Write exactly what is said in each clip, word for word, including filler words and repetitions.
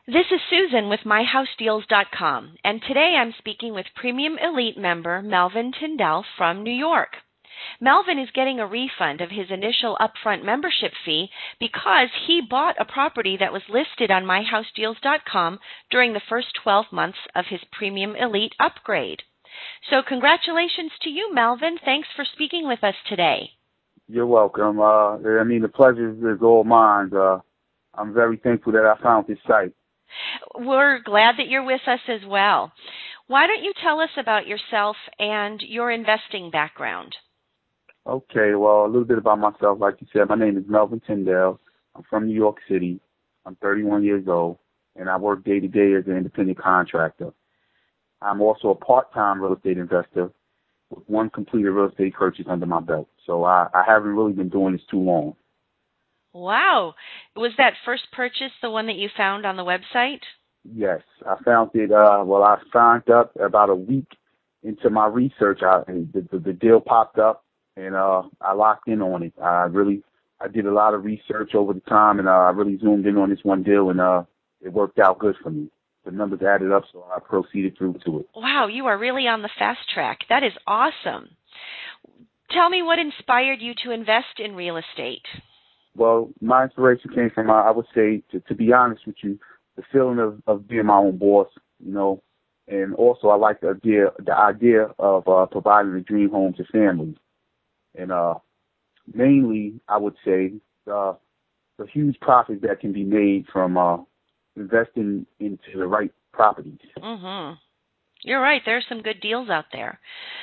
This is Susan with my house deals dot com, and today I'm speaking with Premium Elite member Melvin Tyndall from New York. Melvin is getting a refund of his initial upfront membership fee because he bought a property that was listed on my house deals dot com during the first twelve months of his Premium Elite upgrade. So congratulations to you, Melvin. Thanks for speaking with us today. You're welcome. Uh, I mean, the pleasure is all mine. Uh, I'm very thankful that I found this site. We're glad that you're with us as well. Why don't you tell us about yourself and your investing background? Okay, well, a little bit about myself. Like you said, my name is Melvin Tyndall. I'm from New York City. I'm thirty-one years old, and I work day-to-day as an independent contractor. I'm also a part-time real estate investor with one completed real estate purchase under my belt. So I, I haven't really been doing this too long. Wow. Was that first purchase the one that you found on the website? Yes, I found it. Uh, well, I signed up about a week into my research. I, the, the, the deal popped up, and uh, I locked in on it. I really, I did a lot of research over the time, and uh, I really zoomed in on this one deal, and uh, it worked out good for me. The numbers added up, so I proceeded through to it. Wow, you are really on the fast track. That is awesome. Tell me what inspired you to invest in real estate. Well, my inspiration came from, uh, I would say, to, to be honest with you, the feeling of, of being my own boss, you know, and also I like the idea, the idea of uh, providing a dream home to families. And uh, mainly, I would say, uh, the huge profit that can be made from uh, investing into the right properties. Mm-hmm. You're right. There are some good deals out there.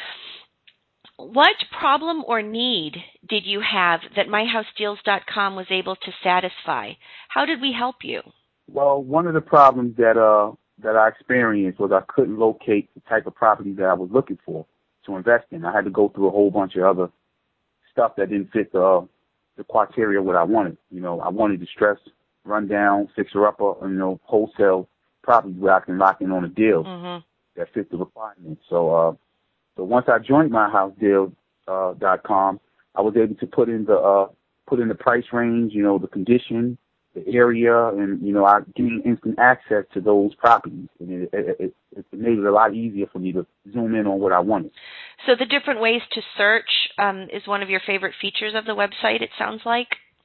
What problem or need did you have that my house deals dot com was able to satisfy? How did we help you? Well, one of the problems that uh that I experienced was I couldn't locate the type of property that I was looking for to invest in. I had to go through a whole bunch of other stuff that didn't fit the uh, the criteria of what I wanted. You know, I wanted distress, rundown, fixer-upper, you know, wholesale properties where I can lock in on a deal Mm-hmm. that fit the requirements. So, uh, so once I joined my house deals dot com, I was able to put in the uh, put in the price range, you know, the condition, the area, and you know, I gained instant access to those properties, and it, it, it, it made it a lot easier for me to zoom in on what I wanted. So the different ways to search um, is one of your favorite features of the website, it sounds like?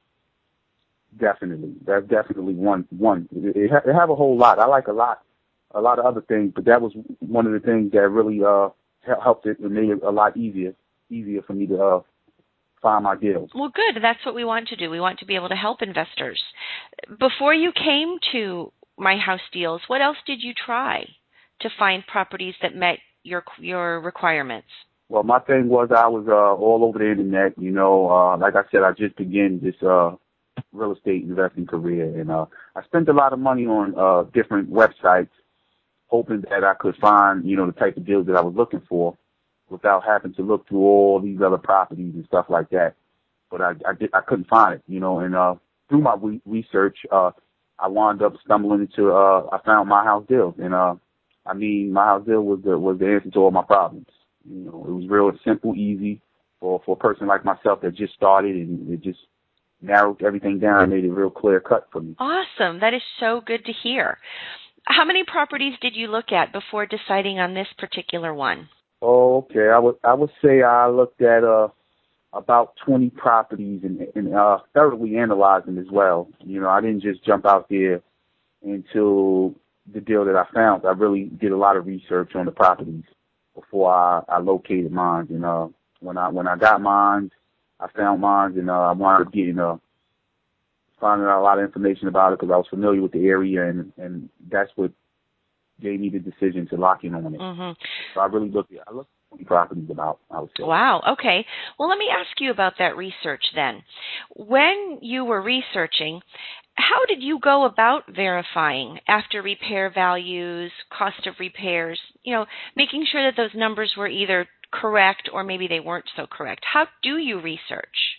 Definitely, that's definitely one. One, it, it, ha- it have a whole lot. I like a lot, a lot of other things, but that was one of the things that really uh helped it and made it a lot easier, easier for me to uh, find my deals. Well, good. That's what we want to do. We want to be able to help investors. Before you came to My House Deals, what else did you try to find properties that met your your requirements? Well, my thing was I was uh, all over the internet. You know, uh, like I said, I just began this uh, real estate investing career, and uh, I spent a lot of money on uh, different websites, hoping that I could find, you know, the type of deals that I was looking for, without having to look through all these other properties and stuff like that. But I, I, did, I couldn't find it, you know, and uh, through my re- research, uh, I wound up stumbling into, uh, I found My House Deals, and uh, I mean, My House Deal was the was the answer to all my problems. You know, it was real simple, easy for for a person like myself that just started, and it just narrowed everything down and made it real clear cut for me. Awesome. That is so good to hear. How many properties did you look at before deciding on this particular one? Oh, okay. I would I would say I looked at uh about twenty properties and, and uh, thoroughly analyzed them as well. You know, I didn't just jump out there into the deal that I found. I really did a lot of research on the properties before I, I located mine. And uh, when I when I got mine, I found mine, and uh, I wound up getting uh, finding out a lot of information about it because I was familiar with the area, and and that's what gave me the decision to lock in on it. Mm-hmm. So I really looked at I looked at twenty properties about, I would say. Wow. Okay. Well, let me ask you about that research then. When you were researching, how did you go about verifying after repair values, cost of repairs, you know, making sure that those numbers were either correct or maybe they weren't so correct? How do you research?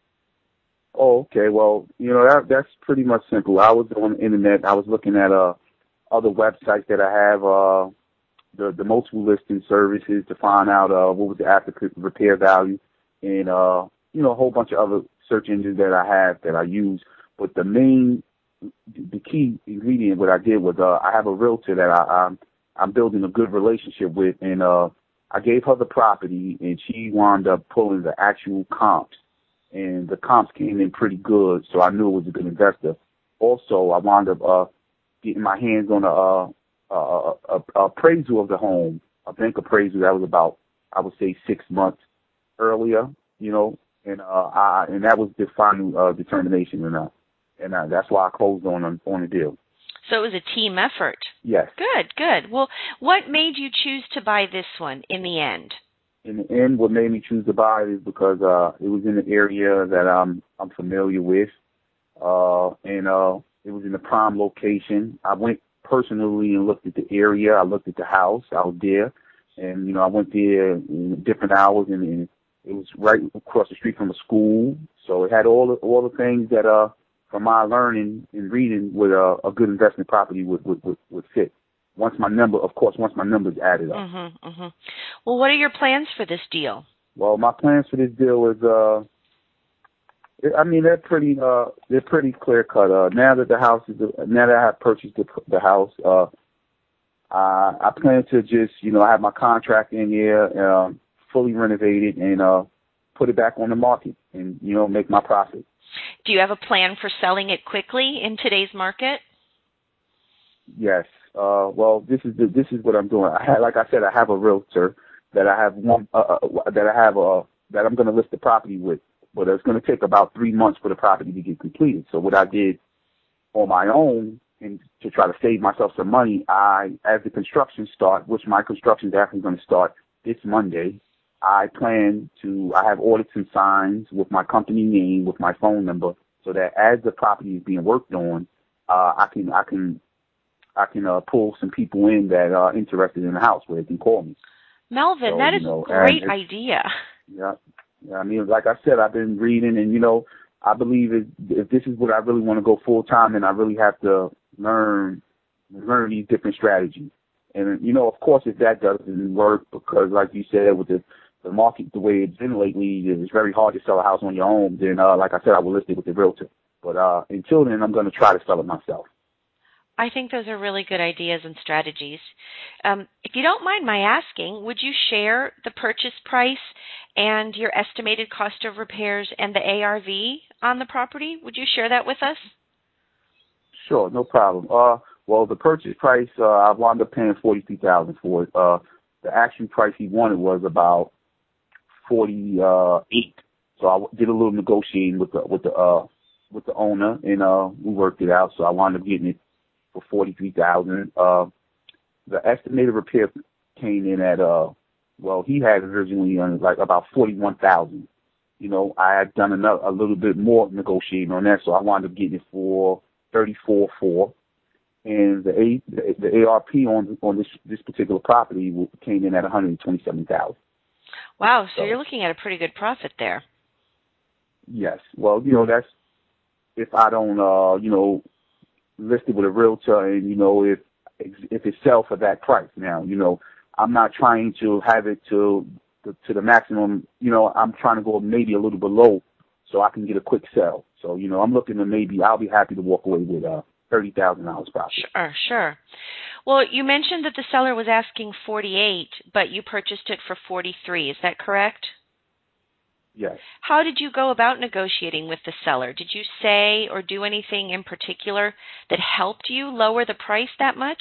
Oh, okay. Well, you know, that that's pretty much simple. I was on the internet. I was looking at uh other websites that I have, uh the the multiple listing services to find out uh what was the after repair value, and uh you know, a whole bunch of other search engines that I have that I use. But the main the key ingredient, what I did was uh, I have a realtor that I, I'm, I'm building a good relationship with, and uh, I gave her the property, and she wound up pulling the actual comps, and the comps came in pretty good, so I knew it was a good investor. Also, I wound up uh, getting my hands on a, uh, a, a, a appraisal of the home, a bank appraisal that was about, I would say, six months earlier, you know, and uh, I, and that was the final uh, determination, and uh, and uh, that's why I closed on on the deal. So it was a team effort. Yes. Good, good. Well, what made you choose to buy this one in the end? In the end, what made me choose to buy it is because uh, it was in an area that I'm I'm familiar with, uh, and uh, it was in a prime location. I went personally and looked at the area. I looked at the house. I was there, and you know I went there in different hours, and, and it was right across the street from a school. So it had all the all the things that uh from my learning and reading with a, a good investment property would, would would would fit. Once my number, of course, once my numbers added up. Mm-hmm, mm-hmm. Well, what are your plans for this deal? Well, my plans for this deal is, uh, I mean, they're pretty, uh, they're pretty clear cut. Uh, now that the house is, now that I have purchased the, the house, uh, I, I plan to just, you know, have my contract in here, um, fully renovated, and uh, put it back on the market, and you know, make my profit. Do you have a plan for selling it quickly in today's market? Yes. Uh, well, this is the, this is what I'm doing. I had, like I said, I have a realtor that I have one uh, uh, that I have uh, that I'm going to list the property with, but it's going to take about three months for the property to get completed. So what I did on my own, and to try to save myself some money, I, as the construction start, which my construction is actually going to start this Monday, I plan to. I have ordered some signs with my company name, with my phone number, so that as the property is being worked on, uh, I can I can. I can uh, pull some people in that are interested in the house where they can call me. Melvin, so, that is you know, a great idea. Yeah, yeah. I mean, like I said, I've been reading, and you know, I believe if, if this is what I really want to go full time, then I really have to learn learn these different strategies. And you know, of course, if that doesn't work, because like you said, with the the market the way it's been lately, it's very hard to sell a house on your own. Then, uh, like I said, I will list it with the realtor. But uh, until then, I'm going to try to sell it myself. I think those are really good ideas and strategies. Um, if you don't mind my asking, would you share the purchase price and your estimated cost of repairs and the A R V on the property? Would you share that with us? Sure, no problem. Uh, well, the purchase price, uh, I wound up paying forty-three thousand for it. Uh, the actual price he wanted was about forty-eight. So I did a little negotiating with the with the uh with the owner, and uh, we worked it out. So I wound up getting it for forty-three thousand. Uh, the estimated repair came in at uh, well, he had originally on like about forty-one thousand. You know, I had done another, a little bit more negotiating on that, so I wound up getting it for thirty-four four. And the A the, the A R P on on this this particular property came in at one hundred twenty-seven thousand. Wow, so, so you're looking at a pretty good profit there. Yes. Well, you know, that's if I don't, uh, you know, listed with a realtor, and you know, if if it sells for that price. Now, you know, I'm not trying to have it to the, to the maximum. You know, I'm trying to go maybe a little below, so I can get a quick sell. So, you know, I'm looking to maybe I'll be happy to walk away with uh thirty thousand dollars profit. Sure, sure. Well, you mentioned that the seller was asking forty-eight, but you purchased it for forty-three. Is that correct? Yes. How did you go about negotiating with the seller? Did you say or do anything in particular that helped you lower the price that much?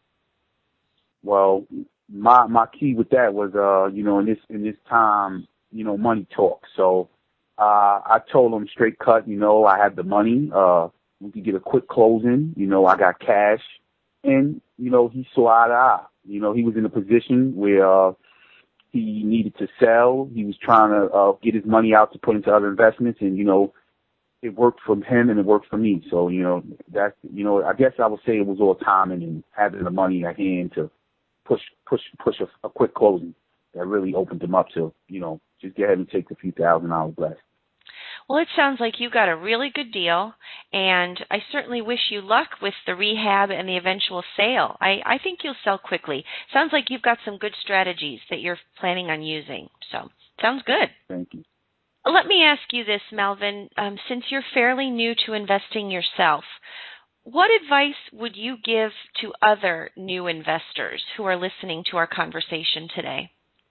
Well, my my key with that was, uh, you know, in this in this time, you know, money talks. So uh, I told him straight cut, you know, I had the money. Uh, we could get a quick closing. You know, I got cash, and you know, he saw eye to eye. You know, he was in a position where uh, he needed to sell. He was trying to uh, get his money out to put into other investments, and you know, it worked for him and it worked for me. So you know, that's you know, I guess I would say it was all timing and having the money at hand to push push push a, a quick closing that really opened him up to, you know, just go ahead and take a few thousand dollars less. Well, it sounds like you got a really good deal, and I certainly wish you luck with the rehab and the eventual sale. I, I think you'll sell quickly. Sounds like you've got some good strategies that you're planning on using. So, sounds good. Thank you. Let me ask you this, Melvin. Um, since you're fairly new to investing yourself, what advice would you give to other new investors who are listening to our conversation today?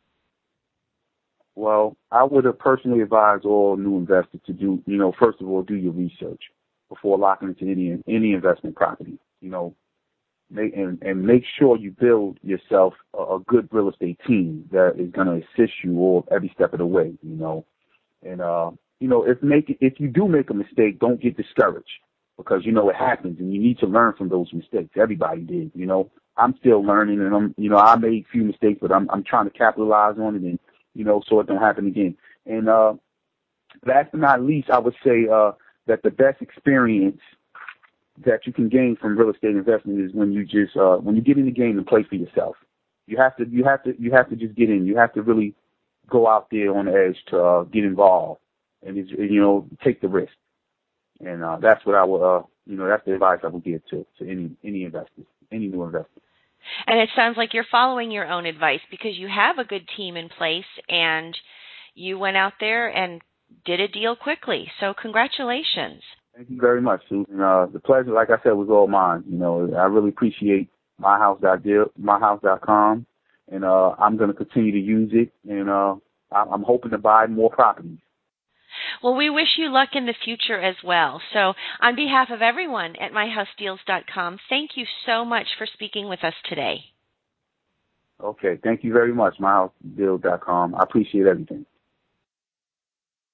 Well, I would have personally advised all new investors to do, you know, first of all, do your research before locking into any any investment property. You know, make, and, and make sure you build yourself a, a good real estate team that is going to assist you all every step of the way. You know, and uh, you know, if make if you do make a mistake, don't get discouraged, because you know it happens, and you need to learn from those mistakes. Everybody did. You know, I'm still learning, and I'm, you know, I made a few mistakes, but I'm I'm trying to capitalize on it, and you know, so it don't happen again. And uh, last but not least, I would say uh, that the best experience that you can gain from real estate investment is when you just uh, when you get in the game and play for yourself. You have to you have to you have to just get in. You have to really go out there on the edge to uh, get involved, and it's, you know, take the risk. And uh, that's what I would uh, you know that's the advice I would give to to any any investors, any new investors. And it sounds like you're following your own advice, because you have a good team in place and you went out there and did a deal quickly. So congratulations. Thank you very much, Susan. Uh, the pleasure, like I said, was all mine. You know, I really appreciate my house dot com, and uh, I'm going to continue to use it, and uh, I'm hoping to buy more properties. Well, we wish you luck in the future as well. So on behalf of everyone at my house deals dot com, thank you so much for speaking with us today. Okay, thank you very much, my house deals dot com. I appreciate everything.